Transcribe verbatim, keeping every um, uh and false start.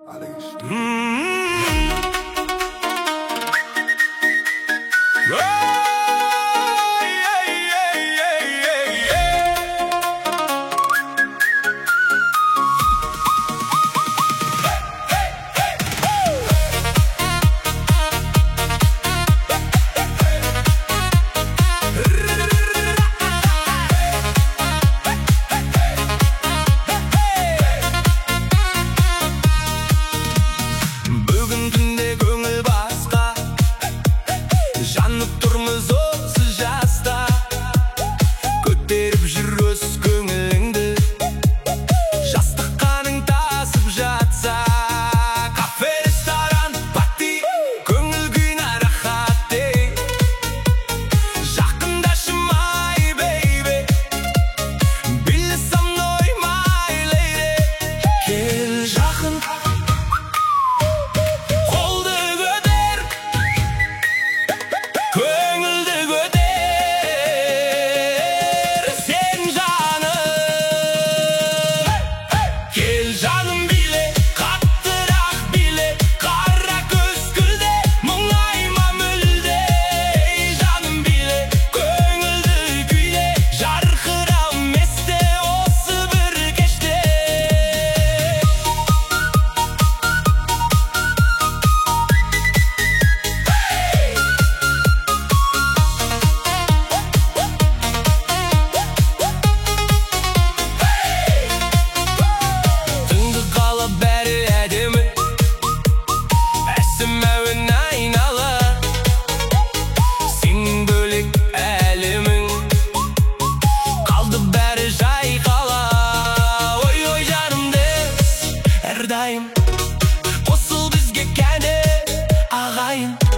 Жанып тұрмыз осы жаста, көтеріп жүрөз көңіліңді, жастық қаның тасып жатса. Кафе, ресторан, пати, көңіл күйіне рахат дей. Жақындашы my baby, биле со мной my lady. Кел жақын, көңілді көтер, сен жаным. Кел жаным биле, қаттырақ биле, қара көз күлде, мұңайма мүлде. Жаным биле, көңілді күйде, жарқырау месте осы бір кеште. Бәрі әдемі, әсім әуен айнала, сенің бөлек әлемің, қалды бәрі жайқала. Ой-ой жанымдыз әрдайым, қосыл бізге кәне ағайын.